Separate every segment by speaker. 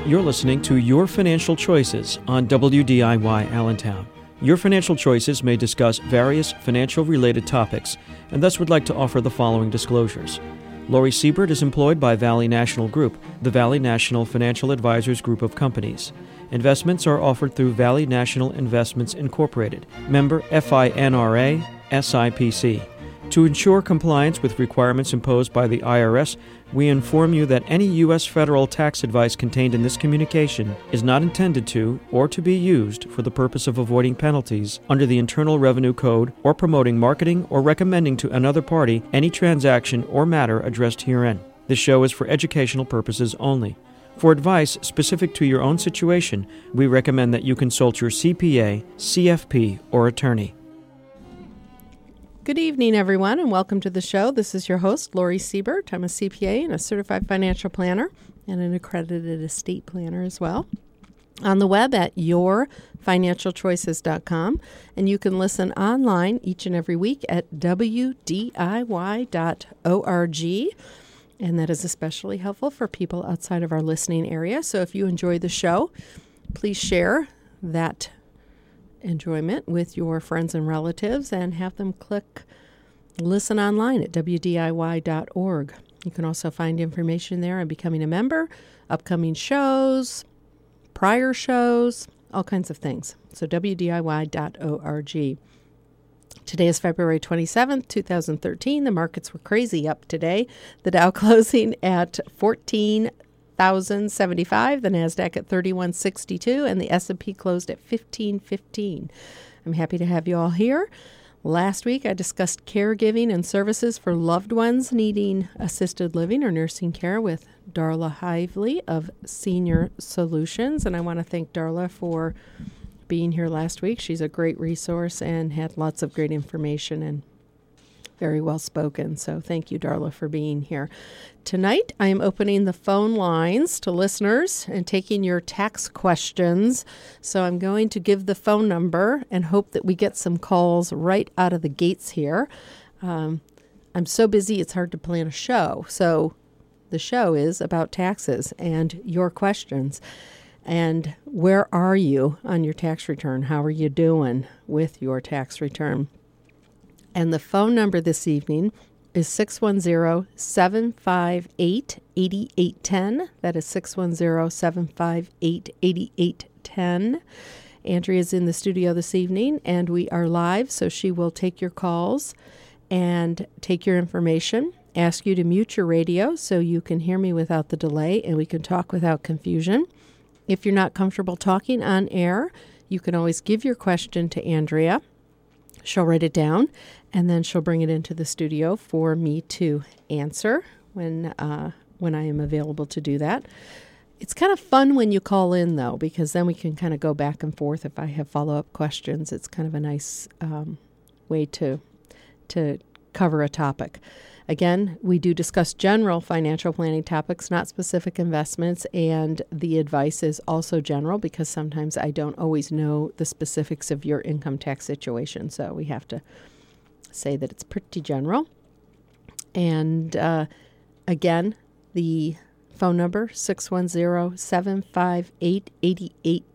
Speaker 1: You're listening to Your Financial Choices on WDIY Allentown. Your Financial Choices may discuss various financial-related topics, and thus would like to offer the following disclosures. Lori Siebert is employed by Valley National Group, the Valley National Financial Advisors Group of companies. Investments are offered through Valley National Investments Incorporated, member FINRA, SIPC. To ensure compliance with requirements imposed by the IRS, we inform you that any U.S. federal tax advice contained in this communication is not intended to or to be used for the purpose of avoiding penalties under the Internal Revenue Code or promoting, marketing, or recommending to another party any transaction or matter addressed herein. This show is for educational purposes only. For advice specific to your own situation, we recommend that you consult your CPA, CFP, or attorney.
Speaker 2: Good evening, everyone, and welcome to the show. This is your host, Lori Siebert. I'm a CPA and a certified financial planner and an accredited estate planner as well. On the web at yourfinancialchoices.com, and you can listen online each and every week at wdiy.org, and that is especially helpful for people outside of our listening area. So if you enjoy the show, please share that enjoyment with your friends and relatives and have them click listen online at wdiy.org. You can also find information there on becoming a member, upcoming shows, prior shows, all kinds of things. So wdiy.org. Today is February 27th, 2013. The markets were crazy up today. The Dow closing at 14,075, the NASDAQ at 3162, and the S&P closed at 1515. I'm happy to have you all here. Last week, I discussed caregiving and services for loved ones needing assisted living or nursing care with Darla Hively of Senior Solutions, and I want to thank Darla for being here last week. She's a great resource and had lots of great information and very well spoken. So thank you, Darla, for being here. Tonight, I am opening the phone lines to listeners and taking your tax questions. So I'm going to give the phone number and hope that we get some calls right out of the gates here. I'm so busy, it's hard to plan a show. So the show is about taxes and your questions. And where are you on your tax return? How are you doing with your tax return? And the phone number this evening is 610-758-8810. That is 610-758-8810. Andrea is in the studio this evening, and we are live, so she will take your calls and take your information, ask you to mute your radio so you can hear me without the delay and we can talk without confusion. If you're not comfortable talking on air, you can always give your question to Andrea. She'll write it down, and then she'll bring it into the studio for me to answer when I am available to do that. It's kind of fun when you call in, though, because then we can kind of go back and forth. If I have follow-up questions, it's kind of a nice way to cover a topic. Again, we do discuss general financial planning topics, not specific investments, and the advice is also general because sometimes I don't always know the specifics of your income tax situation, so we have to say that it's pretty general. And again, the phone number, 610-758-8810,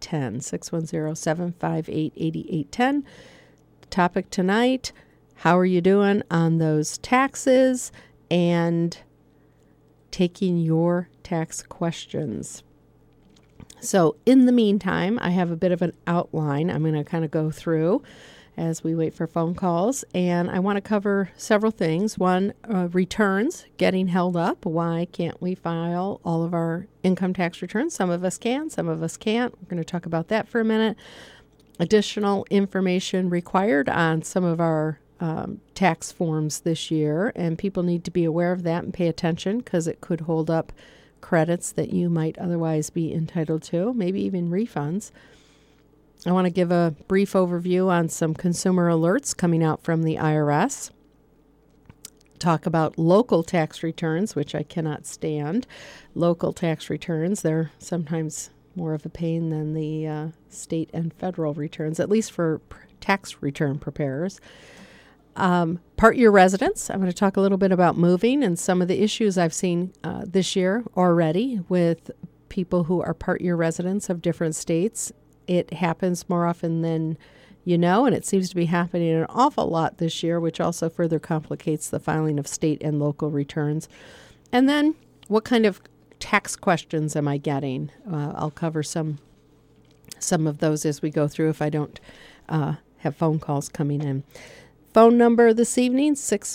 Speaker 2: 610-758-8810. The topic tonight, how are you doing on those taxes and taking your tax questions? So in the meantime, I have a bit of an outline I'm going to kind of go through as we wait for phone calls. And I want to cover several things. One, returns getting held up. Why can't we file all of our income tax returns? Some of us can, some of us can't. We're going to talk about that for a minute. Additional information required on some of our tax forms this year, and people need to be aware of that and pay attention because it could hold up credits that you might otherwise be entitled to, maybe even refunds. I want to give a brief overview on some consumer alerts coming out from the IRS. Talk about local tax returns, which I cannot stand. Local tax returns, they're sometimes more of a pain than the state and federal returns, at least for tax return preparers. Part year residence. I'm going to talk a little bit about moving and some of the issues I've seen this year already with people who are part-year residents of different states. It happens more often than you know, and it seems to be happening an awful lot this year, which also further complicates the filing of state and local returns. And then what kind of tax questions am I getting? I'll cover some of those as we go through if I don't have phone calls coming in. Phone number this evening,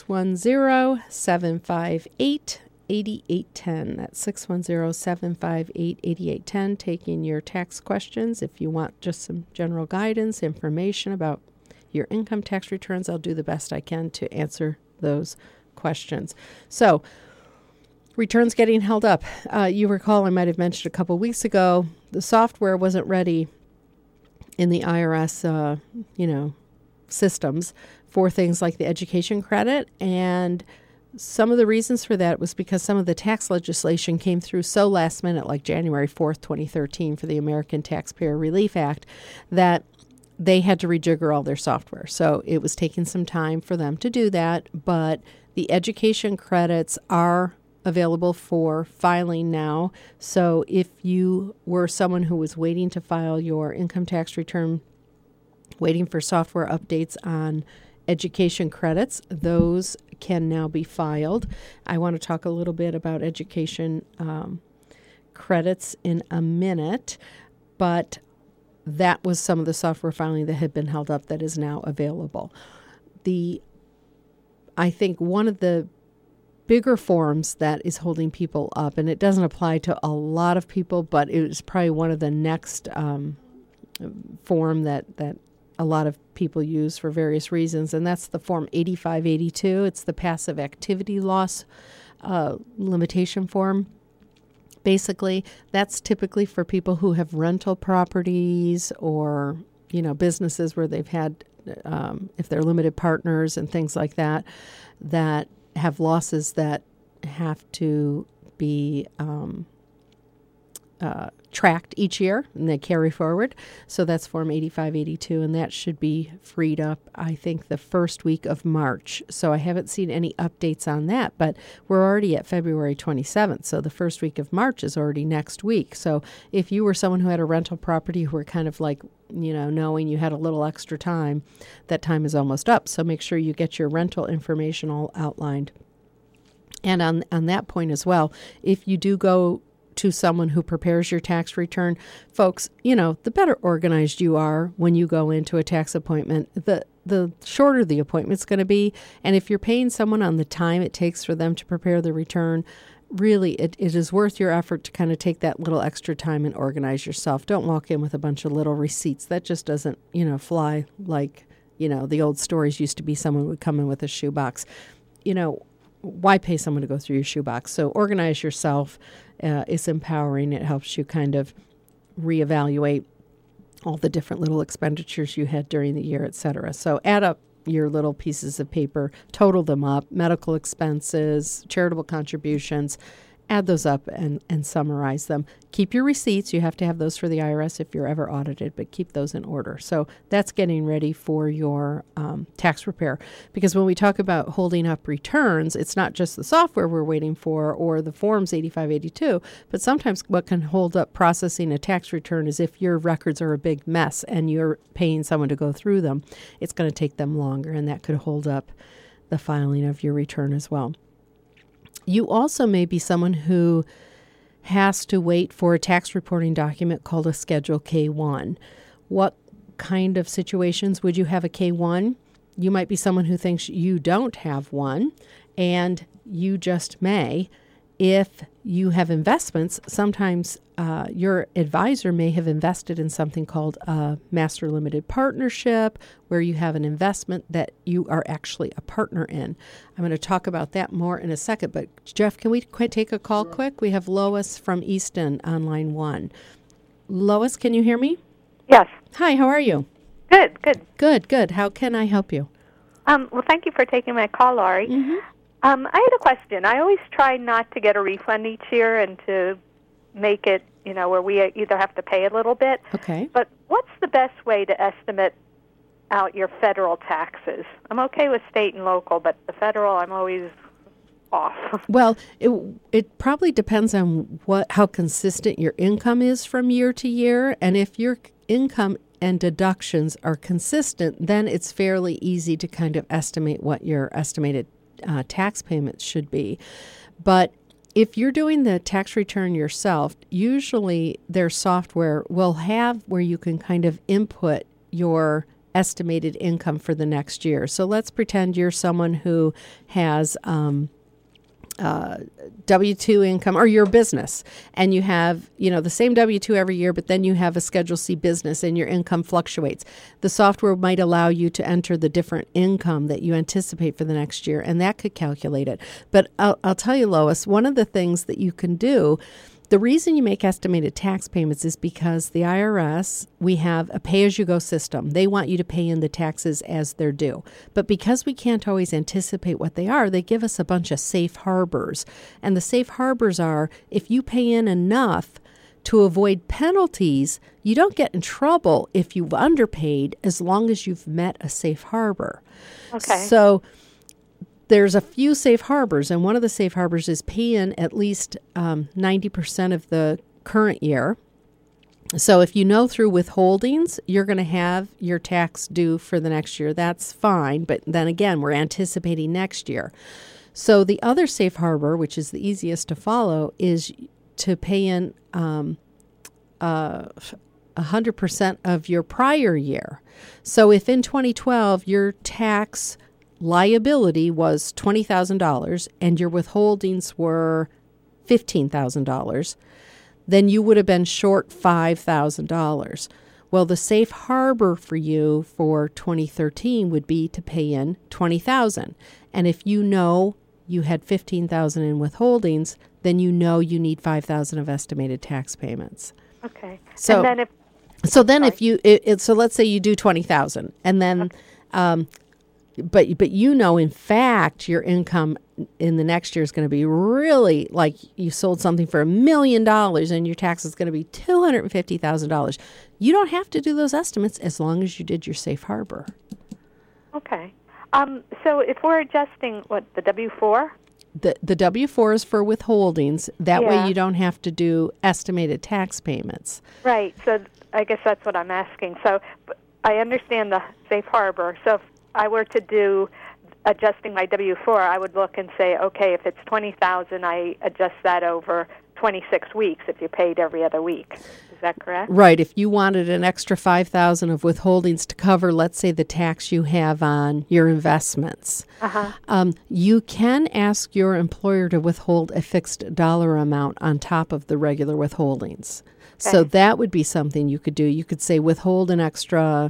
Speaker 2: 610-758-8810. That's 610-758-8810, taking your tax questions. If you want just some general guidance, information about your income tax returns, I'll do the best I can to answer those questions. So, returns getting held up. You recall I might have mentioned a couple weeks ago, the software wasn't ready in the IRS, systems for things like the education credit. And some of the reasons for that was because some of the tax legislation came through so last minute, like January 4th, 2013 for the American Taxpayer Relief Act, that they had to rejigger all their software. So it was taking some time for them to do that, but the education credits are available for filing now. So if you were someone who was waiting to file your income tax return, waiting for software updates on education credits, those can now be filed. I want to talk a little bit about education credits in a minute, but that was some of the software filing that had been held up that is now available. I think one of the bigger forms that is holding people up, and it doesn't apply to a lot of people, but it is probably one of the next form that a lot of people use for various reasons, and that's the Form 8582. It's the passive activity loss limitation form. Basically, that's typically for people who have rental properties or, businesses where they've had, if they're limited partners and things like that, that have losses that have to be tracked each year, and they carry forward. So that's Form 8582, and that should be freed up, I think, the first week of March. So I haven't seen any updates on that, but we're already at February 27th, so the first week of March is already next week. So if you were someone who had a rental property who were kind of like, knowing you had a little extra time, that time is almost up. So make sure you get your rental information all outlined. And on that point as well, if you do go to someone who prepares your tax return, folks, the better organized you are when you go into a tax appointment, the shorter the appointment's going to be. And if you're paying someone on the time it takes for them to prepare the return, really it is worth your effort to kind of take that little extra time and organize yourself. Don't walk in with a bunch of little receipts. That just doesn't, fly like, the old stories used to be someone would come in with a shoebox. Why pay someone to go through your shoebox? So organize yourself. It's empowering. It helps you kind of reevaluate all the different little expenditures you had during the year, et cetera. So add up your little pieces of paper, total them up, medical expenses, charitable contributions, add those up and summarize them. Keep your receipts. You have to have those for the IRS if you're ever audited, but keep those in order. So that's getting ready for your tax repair. Because when we talk about holding up returns, it's not just the software we're waiting for or the Forms 8582, but sometimes what can hold up processing a tax return is if your records are a big mess and you're paying someone to go through them, it's going to take them longer, and that could hold up the filing of your return as well. You also may be someone who has to wait for a tax reporting document called a Schedule K-1. What kind of situations would you have a K-1? You might be someone who thinks you don't have one, and you just may. If you have investments, sometimes your advisor may have invested in something called a master limited partnership, where you have an investment that you are actually a partner in. I'm going to talk about that more in a second, but Jeff, can we take a call quick? We have Lois from Easton on line 1. Lois, can you hear me?
Speaker 3: Yes.
Speaker 2: Hi, how are you?
Speaker 3: Good.
Speaker 2: Good. How can I help you?
Speaker 3: Well, thank you for taking my call, Laurie.
Speaker 2: Mm-hmm.
Speaker 3: I had a question. I always try not to get a refund each year and to make it, where we either have to pay a little bit.
Speaker 2: Okay.
Speaker 3: But what's the best way to estimate out your federal taxes? I'm okay with state and local, but the federal I'm always off?
Speaker 2: Well, it probably depends on how consistent your income is from year to year. And if your income and deductions are consistent, then it's fairly easy to kind of estimate what your estimated tax payments should be. But if you're doing the tax return yourself, usually their software will have where you can kind of input your estimated income for the next year. So let's pretend you're someone who has W-2 income, or your business, and you have, the same W-2 every year, but then you have a Schedule C business and your income fluctuates. The software might allow you to enter the different income that you anticipate for the next year, and that could calculate it. But I'll tell you, Lois, one of the things that you can do, the reason you make estimated tax payments is because the IRS, we have a pay-as-you-go system. They want you to pay in the taxes as they're due. But because we can't always anticipate what they are, they give us a bunch of safe harbors. And the safe harbors are, if you pay in enough to avoid penalties, you don't get in trouble if you've underpaid as long as you've met a safe harbor.
Speaker 3: Okay.
Speaker 2: So there's a few safe harbors, and one of the safe harbors is pay in at least 90% of the current year. So if you know through withholdings, you're going to have your tax due for the next year, that's fine. But then again, we're anticipating next year. So the other safe harbor, which is the easiest to follow, is to pay in 100% of your prior year. So if in 2012 your tax liability was $20,000 and your withholdings were $15,000, then you would have been short $5,000. Well, the safe harbor for you for 2013 would be to pay in $20,000. And if you know you had $15,000 in withholdings, then you know you need $5,000 of estimated tax payments.
Speaker 3: Okay.
Speaker 2: So
Speaker 3: and then if
Speaker 2: so let's say you do $20,000, and then But in fact, your income in the next year is going to be really, like you sold something for $1 million and your tax is going to be $250,000. You don't have to do those estimates as long as you did your safe harbor.
Speaker 3: Okay. So if we're adjusting, the W-4?
Speaker 2: The W-4 is for withholdings. That way
Speaker 3: Yeah.
Speaker 2: you don't have to do estimated tax payments.
Speaker 3: Right. So I guess that's what I'm asking. So I understand the safe harbor. So if I were to do adjusting my W-4, I would look and say, okay, if it's $20,000, I adjust that over 26 weeks if you paid every other week. Is that correct?
Speaker 2: Right. If you wanted an extra $5,000 of withholdings to cover, let's say, the tax you have on your investments, you can ask your employer to withhold a fixed dollar amount on top of the regular withholdings. Okay. So that would be something you could do. You could say withhold an extra,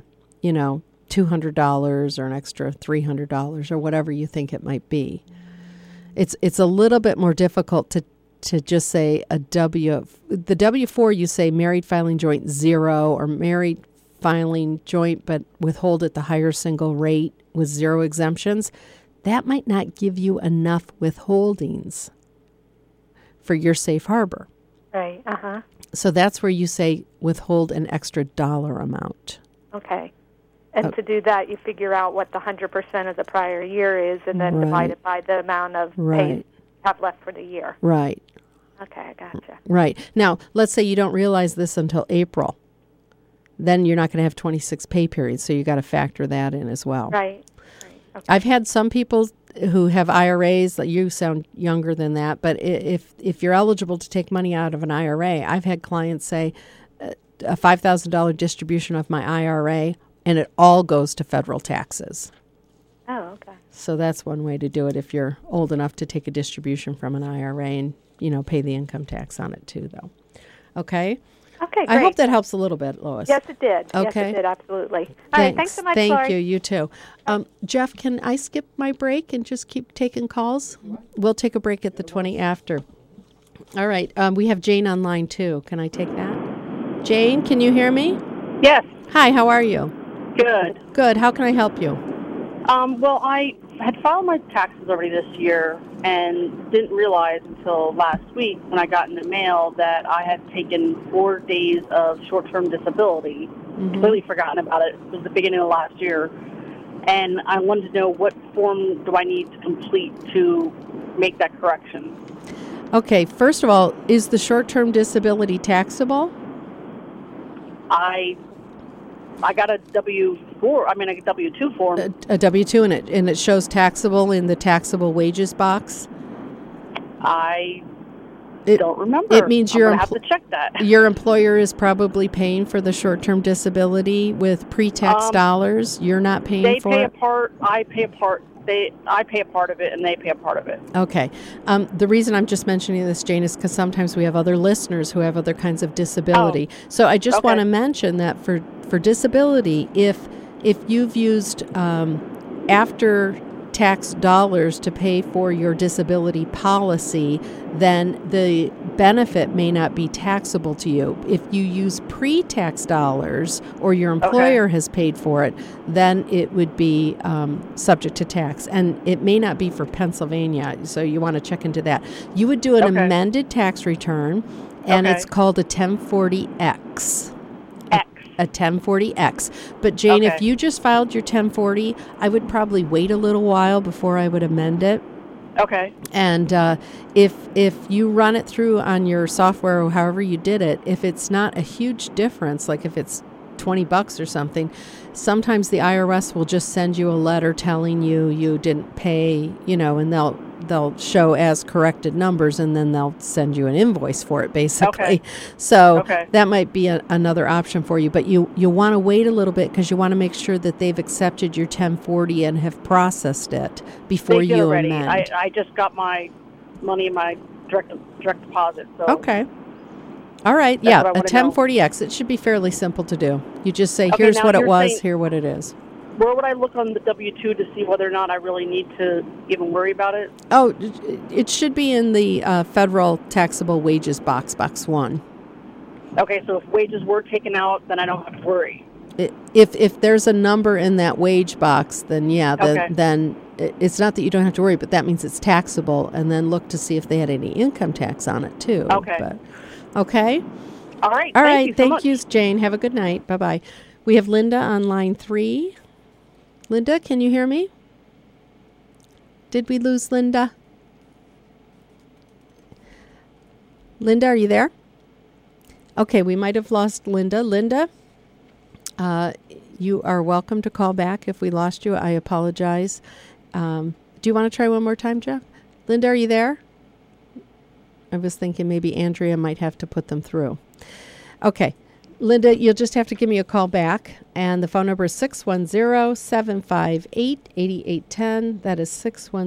Speaker 2: $200 or an extra $300 or whatever you think it might be. It's a little bit more difficult to just say the W-4, you say married filing joint 0 or married filing joint but withhold at the higher single rate with 0 exemptions. That might not give you enough withholdings for your safe harbor.
Speaker 3: Right,
Speaker 2: So that's where you say withhold an extra dollar amount.
Speaker 3: Okay. And to do that, you figure out what the 100% of the prior year is and then divide it by the amount of pay you have left for the year.
Speaker 2: Right.
Speaker 3: Okay, I gotcha.
Speaker 2: Right. Now, let's say you don't realize this until April. Then you're not going to have 26 pay periods, so you got to factor that in as well.
Speaker 3: Right. Okay.
Speaker 2: I've had some people who have IRAs, you sound younger than that, but if you're eligible to take money out of an IRA, I've had clients say a $5,000 distribution of my IRA, and it all goes to federal taxes.
Speaker 3: Oh, okay.
Speaker 2: So that's one way to do it if you're old enough to take a distribution from an IRA and, pay the income tax on it too, though. Okay?
Speaker 3: Okay, great.
Speaker 2: I hope that helps a little bit, Lois.
Speaker 3: Yes, it did.
Speaker 2: Okay.
Speaker 3: Yes, it did, absolutely. All right, thanks so much,
Speaker 2: Thank
Speaker 3: Lori.
Speaker 2: you. You too. Jeff, can I skip my break and just keep taking calls? We'll take a break at the 20 after. All right. We have Jane on line, too. Can I take that? Jane, can you hear me?
Speaker 4: Yes.
Speaker 2: Hi, how are you?
Speaker 4: Good.
Speaker 2: Good. How can I help you?
Speaker 4: Well, I had filed my taxes already this year and didn't realize until last week when I got in the mail that I had taken 4 days of short-term disability. Completely forgotten about it. It was the beginning of last year. And I wanted to know what form do I need to complete to make that correction.
Speaker 2: Okay, first of all, is the short-term disability taxable?
Speaker 4: I got a W-4, a W-2 form.
Speaker 2: A W-2, and it shows taxable in the taxable wages box?
Speaker 4: I don't remember.
Speaker 2: It means
Speaker 4: I'm gonna have to check that.
Speaker 2: Your employer is probably paying for the short-term disability with pre-tax dollars. You're not paying for it?
Speaker 4: They pay a part. I pay a part. I pay a part of it, and they pay a part of it.
Speaker 2: Okay. The reason I'm just mentioning this, Jane, is because sometimes we have other listeners who have other kinds of disability. So I just want to mention that for disability, if you've used after tax dollars to pay for your disability policy, then the benefit may not be taxable to you. If you use pre-tax dollars or your employer has paid for it, then it would be subject to tax. And it may not be for Pennsylvania, so you want to check into that. You would do an amended tax return, and it's called a 1040X. A 1040X. But Jane, if you just filed your 1040, I would probably wait a little while before I would amend it.
Speaker 4: Okay.
Speaker 2: And if you run it through on your software or however you did it, if it's not a huge difference, like if it's $20 or something, sometimes the IRS will just send you a letter telling you didn't pay, and they'll show as corrected numbers, and then they'll send you an invoice for it, basically. So that might be another option for you. But you want to wait a little bit because you want to make sure that they've accepted your 1040 and have processed it before you amend.
Speaker 4: I just got my money in my direct deposit. So.
Speaker 2: Okay. All right. A 1040X. It should be fairly simple to do. You just say, here's what it was, here what it is.
Speaker 4: Where would I look on the W-2 to see whether or not I really need to even worry about it?
Speaker 2: Oh, it should be in the federal taxable wages box, box 1.
Speaker 4: Okay, so if wages were taken out, then I don't have to worry.
Speaker 2: If there's a number in that wage box, then then it's not that you don't have to worry, but that means it's taxable, and then look to see if they had any income tax on it, too.
Speaker 4: Okay.
Speaker 2: Okay?
Speaker 4: All right.
Speaker 2: Thank you, Jane. Have a good night. Bye-bye. We have Linda on line 3. Linda, can you hear me? Did we lose Linda? Linda, are you there? Okay, we might have lost Linda. Linda, you are welcome to call back if we lost you. I apologize. Do you want to try one more time, Jeff? Linda, are you there? I was thinking maybe Andrea might have to put them through. Okay. Linda, you'll just have to give me a call back. And the phone number is 610-758-8810. That is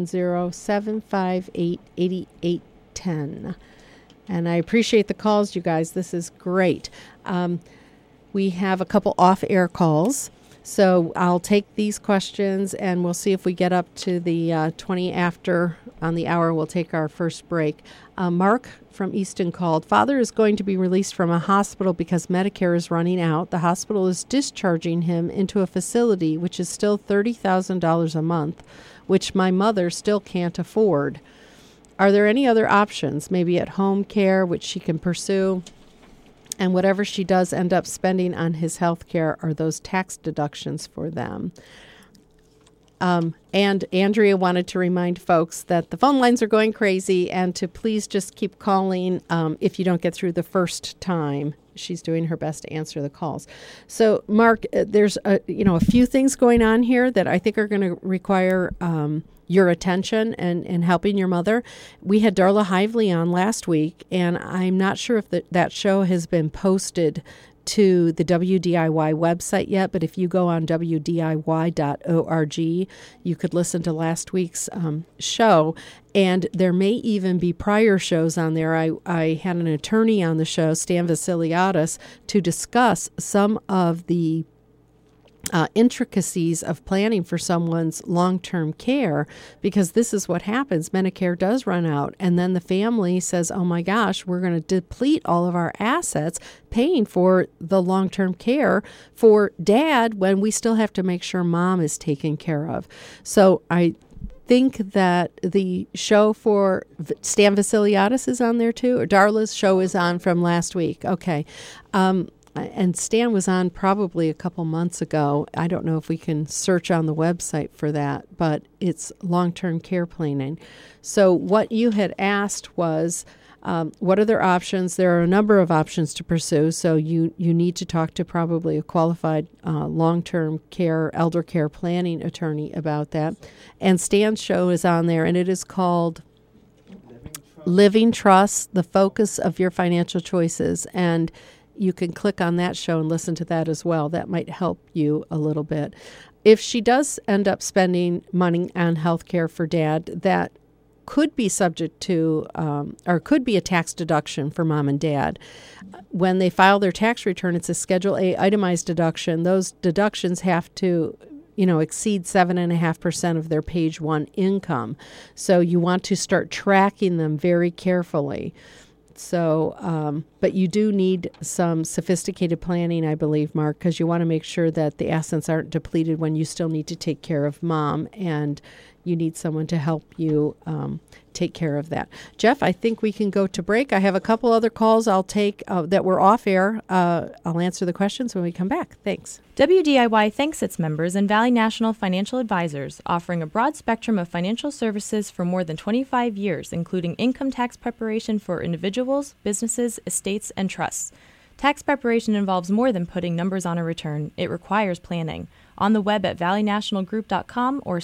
Speaker 2: 610-758-8810. And I appreciate the calls, you guys. This is great. We have a couple off-air calls. So I'll take these questions, and we'll see if we get up to the 20 after on the hour. We'll take our first break. Mark from Easton called. Father is going to be released from a hospital because Medicare is running out. The hospital is discharging him into a facility, which is still $30,000 a month, which my mother still can't afford. Are there any other options, maybe at home care, which she can pursue? And whatever she does end up spending on his health care, are those tax deductions for them? And Andrea wanted to remind folks that the phone lines are going crazy and to please just keep calling if you don't get through the first time. She's doing her best to answer the calls. So, Mark, there's a few things going on here that I think are going to require your attention and helping your mother. We had Darla Hively on last week, and I'm not sure if that show has been posted to the WDIY website yet, but if you go on WDIY.org, you could listen to last week's show, and there may even be prior shows on there. I had an attorney on the show, Stan Vasiliadis, to discuss some of the intricacies of planning for someone's long-term care, because this is what happens. Medicare does run out, and then the family says, oh my gosh, we're going to deplete all of our assets paying for the long-term care for dad when we still have to make sure mom is taken care of. So I think that the show for Stan Vasiliadis is on there too, or Darla's show is on from last week. Okay. and Stan was on probably a couple months ago. I don't know if we can search on the website for that, but it's long-term care planning. So what you had asked was, what are their options? There are a number of options to pursue, so you need to talk to probably a qualified long-term care, elder care planning attorney about that. And Stan's show is on there, and it is called Living Trust, the Focus of Your Financial Choices. And you can click on that show and listen to that as well. That might help you a little bit. If she does end up spending money on health care for Dad, that could be subject to, or could be a tax deduction for Mom and Dad. When they file their tax return, it's a Schedule A itemized deduction. Those deductions have to, exceed 7.5% of their page one income. So you want to start tracking them very carefully. So, but you do need some sophisticated planning, I believe, Mark, because you want to make sure that the assets aren't depleted when you still need to take care of Mom, and you need someone to help you take care of that. Jeff, I think we can go to break. I have a couple other calls I'll take that were off air. I'll answer the questions when we come back. Thanks.
Speaker 5: WDIY thanks its members and Valley National Financial Advisors, offering a broad spectrum of financial services for more than 25 years, including income tax preparation for individuals, businesses, estates, and trusts. Tax preparation involves more than putting numbers on a return. It requires planning. On the web at valleynationalgroup.com or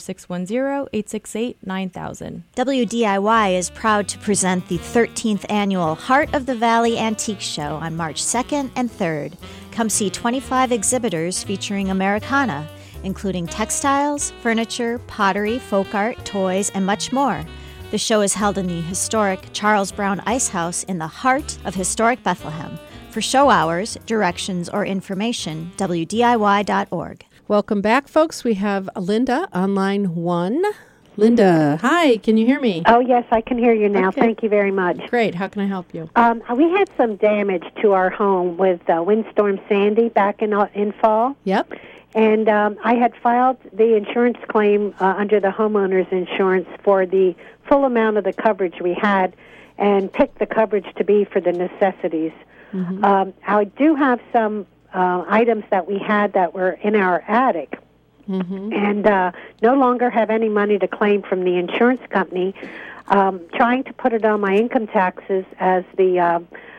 Speaker 5: 610-868-9000.
Speaker 6: WDIY is proud to present the 13th annual Heart of the Valley Antique Show on March 2nd and 3rd. Come see 25 exhibitors featuring Americana, including textiles, furniture, pottery, folk art, toys, and much more. The show is held in the historic Charles Brown Ice House in the heart of historic Bethlehem. For show hours, directions, or information, WDIY.org.
Speaker 2: Welcome back, folks. We have Linda on line 1. Linda, hi. Can you hear me?
Speaker 7: Oh, yes, I can hear you now.
Speaker 2: Okay.
Speaker 7: Thank you very much.
Speaker 2: Great. How can I help you?
Speaker 7: We had some damage to our home with Windstorm Sandy back in fall.
Speaker 2: Yep.
Speaker 7: And I had filed the insurance claim under the homeowner's insurance for the full amount of the coverage we had and picked the coverage to be for the necessities. Mm-hmm. I do have some items that we had that were in our attic, and no longer have any money to claim from the insurance company. Trying to put it on my income taxes as a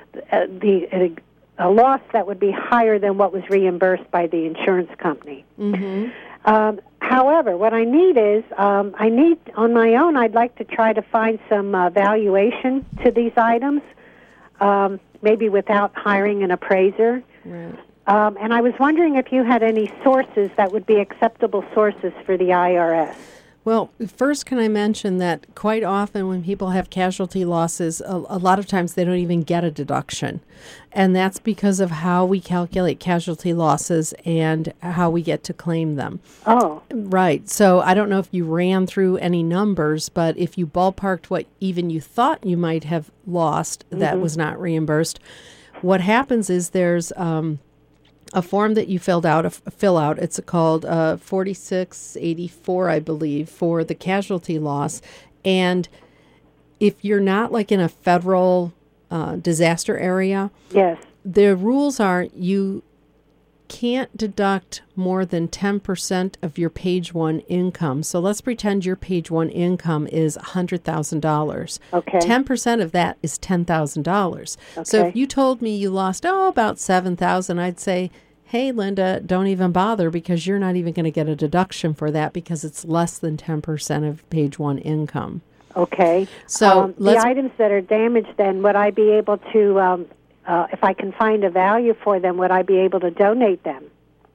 Speaker 7: loss that would be higher than what was reimbursed by the insurance company. Mm-hmm. However, what I need is, on my own, I'd like to try to find some valuation to these items, maybe without hiring an appraiser.
Speaker 2: Right.
Speaker 7: And I was wondering if you had any sources that would be acceptable sources for the IRS.
Speaker 2: Well, first, can I mention that quite often when people have casualty losses, a lot of times they don't even get a deduction. And that's because of how we calculate casualty losses and how we get to claim them.
Speaker 7: Oh.
Speaker 2: Right. So I don't know if you ran through any numbers, but if you ballparked what even you thought you might have lost that was not reimbursed, what happens is there's a form that you fill out. It's called 4684, I believe, for the casualty loss. And if you're not like in a federal disaster area,
Speaker 7: yes,
Speaker 2: the rules are you can't deduct more than 10% of your page one income. So let's pretend your page one income is $100,000.
Speaker 7: Okay.
Speaker 2: 10% of that is $10,000.
Speaker 7: Okay.
Speaker 2: So if you told me you lost, about $7,000, I'd say, hey, Linda, don't even bother because you're not even going to get a deduction for that because it's less than 10% of page one income.
Speaker 7: Okay.
Speaker 2: So
Speaker 7: the items that are damaged, then, would I be able to, if I can find a value for them, would I be able to donate them?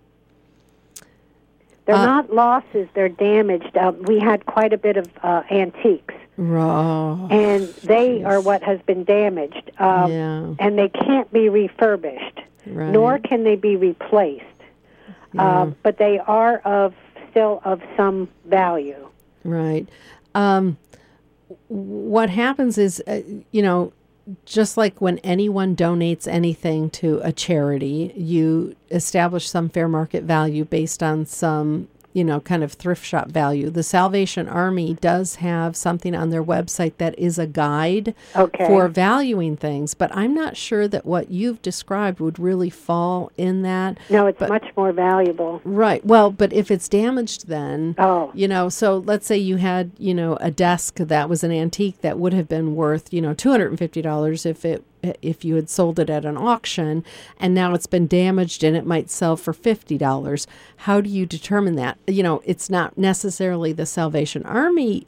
Speaker 7: They're not losses, they're damaged. We had quite a bit of antiques. And they are what has been damaged. And they can't be refurbished, nor can they be replaced. But they are still of some value.
Speaker 2: Right. What happens is, just like when anyone donates anything to a charity, you establish some fair market value based on some, kind of thrift shop value. The Salvation Army does have something on their website that is a guide for valuing things, but I'm not sure that what you've described would really fall in that.
Speaker 7: No, it's much more valuable.
Speaker 2: Right. Well, but if it's damaged then, so let's say you had, a desk that was an antique that would have been worth, $250 if you had sold it at an auction, and now it's been damaged and it might sell for $50. How do you determine that? It's not necessarily the Salvation Army,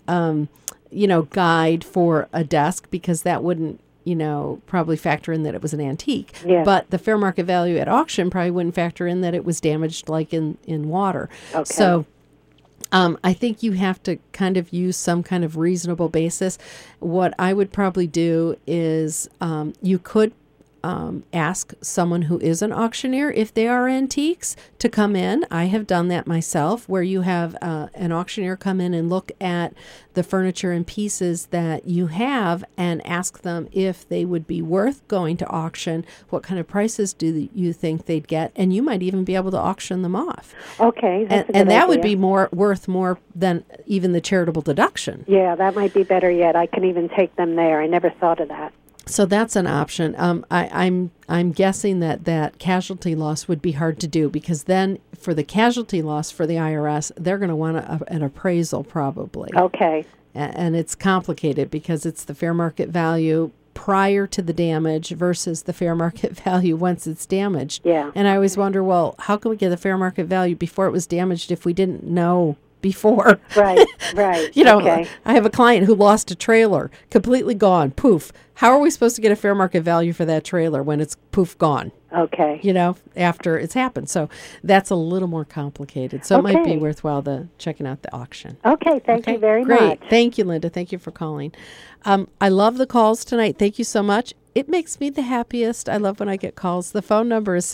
Speaker 2: guide for a desk, because that wouldn't, probably factor in that it was an antique.
Speaker 7: Yeah.
Speaker 2: But the fair market value at auction probably wouldn't factor in that it was damaged like in water.
Speaker 7: Okay.
Speaker 2: So I think you have to kind of use some kind of reasonable basis. What I would probably do is you could ask someone who is an auctioneer if they are antiques to come in. I have done that myself, where you have an auctioneer come in and look at the furniture and pieces that you have and ask them if they would be worth going to auction, what kind of prices do you think they'd get, and you might even be able to auction them off.
Speaker 7: Okay, that's a good
Speaker 2: and that
Speaker 7: idea.
Speaker 2: would be worth more than even the charitable deduction.
Speaker 7: Yeah, that might be better yet. I can even take them there. I never thought of that.
Speaker 2: So that's an option. I'm guessing that casualty loss would be hard to do, because then for the casualty loss for the IRS, they're going to want an appraisal probably.
Speaker 7: Okay.
Speaker 2: And it's complicated because it's the fair market value prior to the damage versus the fair market value once it's damaged.
Speaker 7: Yeah.
Speaker 2: And I always wonder, well, how can we get the fair market value before it was damaged if we didn't know before?
Speaker 7: Right. Okay.
Speaker 2: I have a client who lost a trailer, completely gone, poof. How are we supposed to get a fair market value for that trailer when it's poof gone?
Speaker 7: Okay.
Speaker 2: After it's happened. So that's a little more complicated. So it might be worthwhile checking out the auction.
Speaker 7: Okay. Thank you very
Speaker 2: much.
Speaker 7: much.
Speaker 2: Thank you, Linda. Thank you for calling. I love the calls tonight. Thank you so much. It makes me the happiest. I love when I get calls. The phone number is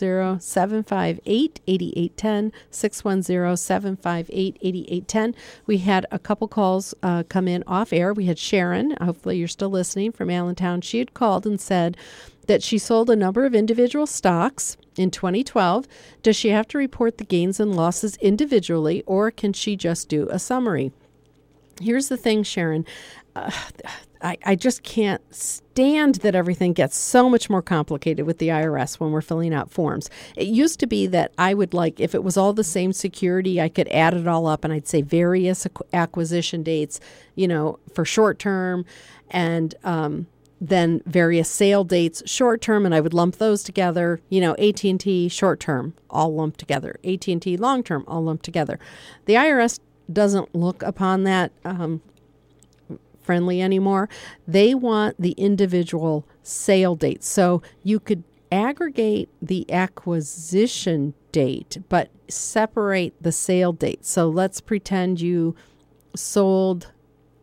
Speaker 2: 610-758-8810, 610-758-8810. We had a couple calls come in off air. We had Sharon, hopefully you're still listening, from Allentown. She had called and said that she sold a number of individual stocks in 2012. Does she have to report the gains and losses individually, or can she just do a summary? Here's the thing, Sharon. I just can't stand that everything gets so much more complicated with the IRS when we're filling out forms. It used to be that I would if it was all the same security, I could add it all up and I'd say various acquisition dates, for short term, and then various sale dates short term, and I would lump those together. AT&T short term, all lumped together. AT&T long term, all lumped together. The IRS doesn't look upon that friendly anymore. They want the individual sale date. So you could aggregate the acquisition date, but separate the sale date. So let's pretend you sold,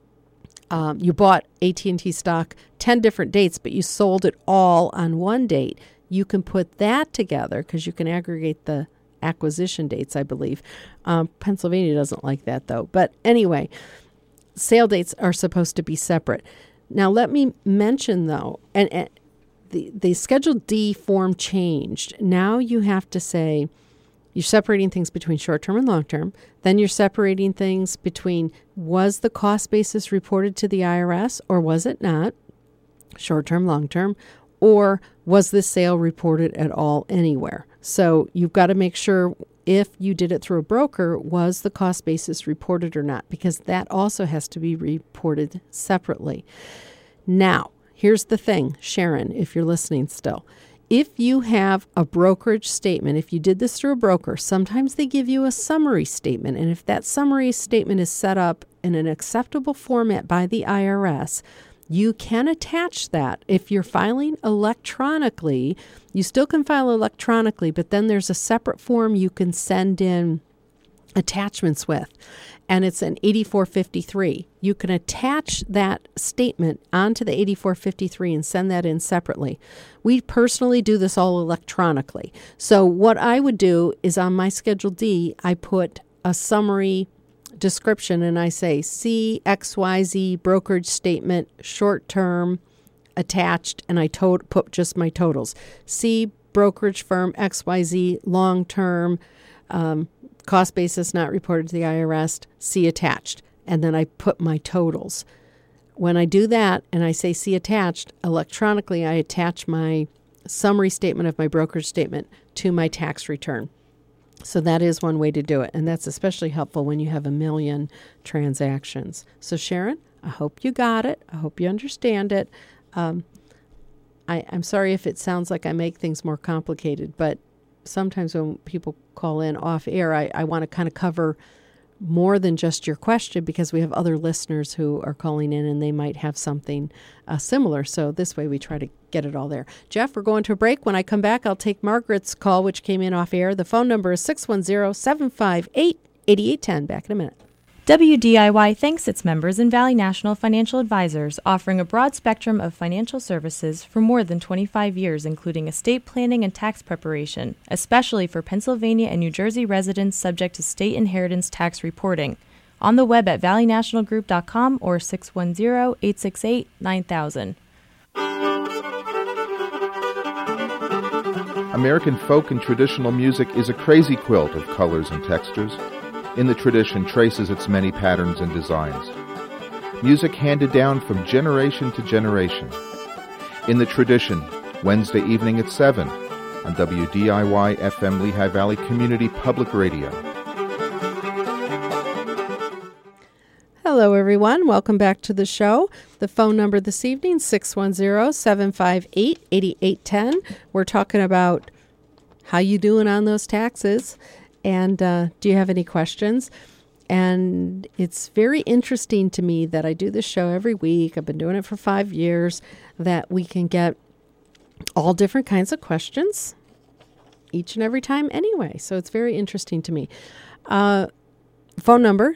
Speaker 2: you bought AT&T stock 10 different dates, but you sold it all on one date. You can put that together because you can aggregate the acquisition dates, I believe. Pennsylvania doesn't like that though. But anyway, sale dates are supposed to be separate. Now, let me mention, though, and the Schedule D form changed. Now you have to say you're separating things between short-term and long-term. Then you're separating things between, was the cost basis reported to the IRS or was it not, short-term, long-term, or was this sale reported at all anywhere? So you've got to make sure, if you did it through a broker, was the cost basis reported or not? Because that also has to be reported separately. Now, here's the thing, Sharon, if you're listening still. If you have a brokerage statement, if you did this through a broker, sometimes they give you a summary statement. And if that summary statement is set up in an acceptable format by the IRS, you can attach that. If you're filing electronically, you still can file electronically, but then there's a separate form you can send in attachments with, and it's an 8453. You can attach that statement onto the 8453 and send that in separately. We personally do this all electronically. So what I would do is on my Schedule D, I put a summary description and I say CXYZ brokerage statement, short term, attached, and I put just my totals. C brokerage firm XYZ long term, cost basis not reported to the IRS, see attached. And then I put my totals. When I do that and I say see attached, electronically I attach my summary statement of my brokerage statement to my tax return. So that is one way to do it. And that's especially helpful when you have 1 million transactions. So Sharon, I hope you got it. I hope you understand it. I'm sorry if it sounds like I make things more complicated, but sometimes when people call in off air, I want to kind of cover more than just your question because we have other listeners who are calling in and they might have something similar. So this way we try to get it all there. Jeff, we're going to a break. When I come back, I'll take Margaret's call, which came in off air. The phone number is 610-758-8810. Back in a minute.
Speaker 5: WDIY thanks its members and Valley National Financial Advisors, offering a broad spectrum of financial services for more than 25 years, including estate planning and tax preparation, especially for Pennsylvania and New Jersey residents subject to state inheritance tax reporting. On the web at valleynationalgroup.com or 610-868-9000.
Speaker 8: American folk and traditional music is a crazy quilt of colors and textures. In the tradition traces its many patterns and designs. Music handed down from generation to generation. In the tradition, Wednesday evening at 7 on WDIY FM Lehigh Valley Community Public Radio.
Speaker 2: Hello, everyone. Welcome back to the show. The phone number this evening, 610-758-8810. We're talking about how you doing on those taxes. And do you have any questions? And it's very interesting to me that I do this show every week. I've been doing it for 5 years, that we can get all different kinds of questions each and every time anyway. So it's very interesting to me. Phone number,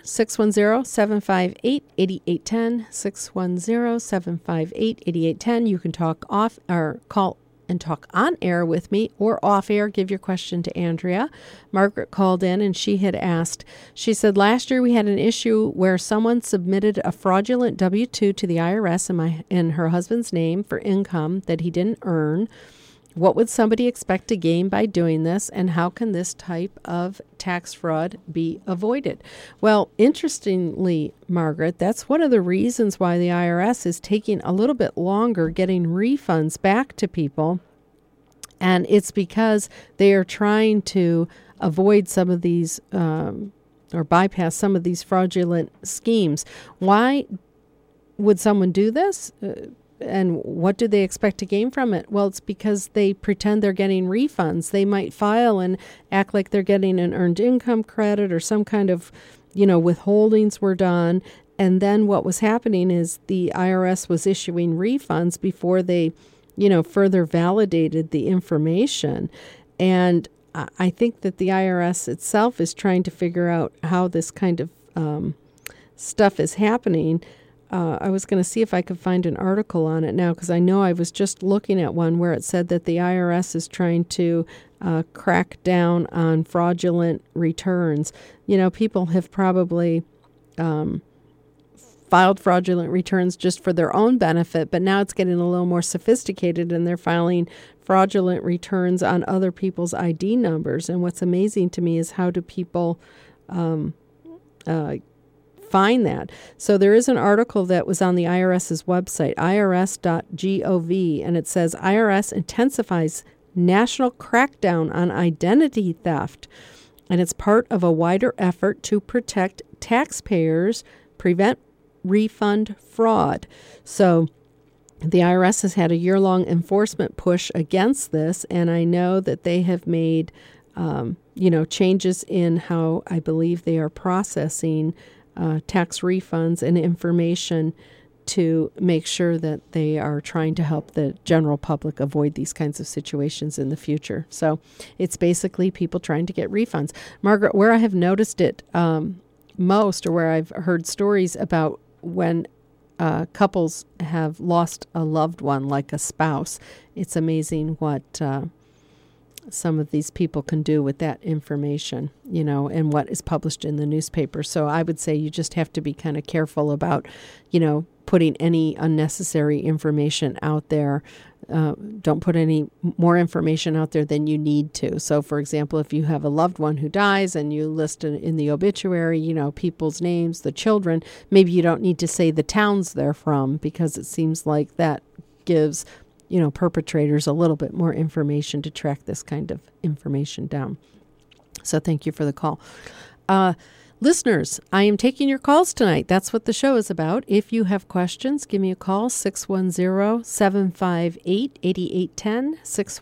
Speaker 2: 610-758-8810, 610-758-8810. You can talk off or call and talk on air with me or off air. Give your question to Andrea. Margaret called in and she had asked, she said, last year we had an issue where someone submitted a fraudulent W-2 to the IRS in her husband's name for income that he didn't earn. What would somebody expect to gain by doing this, and how can this type of tax fraud be avoided? Well, interestingly, Margaret, that's one of the reasons why the IRS is taking a little bit longer getting refunds back to people, and it's because they are trying to avoid some of these or bypass some of these fraudulent schemes. Why would someone do this? And what do they expect to gain from it? Well, it's because they pretend they're getting refunds. They might file and act like they're getting an earned income credit or some kind of, withholdings were done. And then what was happening is the IRS was issuing refunds before they, further validated the information. And I think that the IRS itself is trying to figure out how this kind of stuff is happening. I was going to see if I could find an article on it now, because I know I was just looking at one where it said that the IRS is trying to crack down on fraudulent returns. People have probably filed fraudulent returns just for their own benefit, but now it's getting a little more sophisticated and they're filing fraudulent returns on other people's ID numbers. And what's amazing to me is how do people find that. So there is an article that was on the IRS's website, irs.gov, and it says IRS intensifies national crackdown on identity theft, and it's part of a wider effort to protect taxpayers, prevent refund fraud. So the IRS has had a year-long enforcement push against this, and I know that they have made changes in how I believe they are processing tax refunds and information to make sure that they are trying to help the general public avoid these kinds of situations in the future. So it's basically people trying to get refunds. Margaret, where I have noticed it most, or where I've heard stories about when couples have lost a loved one, like a spouse, it's amazing what some of these people can do with that information, and what is published in the newspaper. So I would say you just have to be kind of careful about, putting any unnecessary information out there don't put any more information out there than you need to. So, for example, if you have a loved one who dies and you list in the obituary, people's names, the children, maybe you don't need to say the towns they're from, because it seems like that gives, perpetrators a little bit more information to track this kind of information down. So thank you for the call. Listeners, I am taking your calls tonight. That's what the show is about. If you have questions, give me a call, 610-758-8810,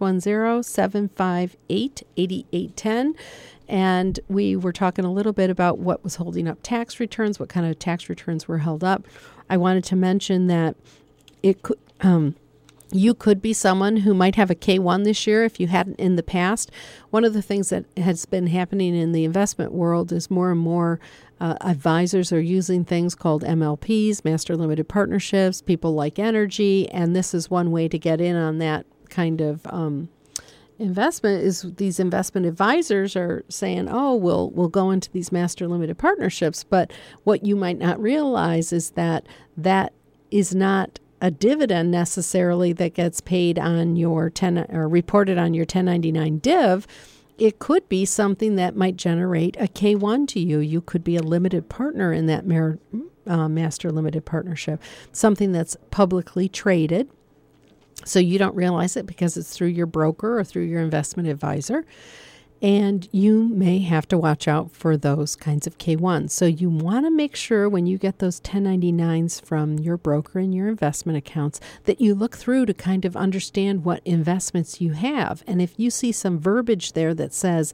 Speaker 2: 610-758-8810. And we were talking a little bit about what was holding up tax returns, what kind of tax returns were held up. I wanted to mention that it could... you could be someone who might have a K-1 this year if you hadn't in the past. One of the things that has been happening in the investment world is more and more advisors are using things called MLPs, Master Limited Partnerships, people like energy, and this is one way to get in on that kind of investment. Is these investment advisors are saying, oh, we'll go into these Master Limited Partnerships, but what you might not realize is that is not a dividend necessarily that gets paid on your reported on your 1099 div. It could be something that might generate a K-1 to you. You could be a limited partner in that Master Limited Partnership, something that's publicly traded. So you don't realize it because it's through your broker or through your investment advisor. And you may have to watch out for those kinds of K-1s. So you want to make sure when you get those 1099s from your broker and your investment accounts that you look through to kind of understand what investments you have. And if you see some verbiage there that says,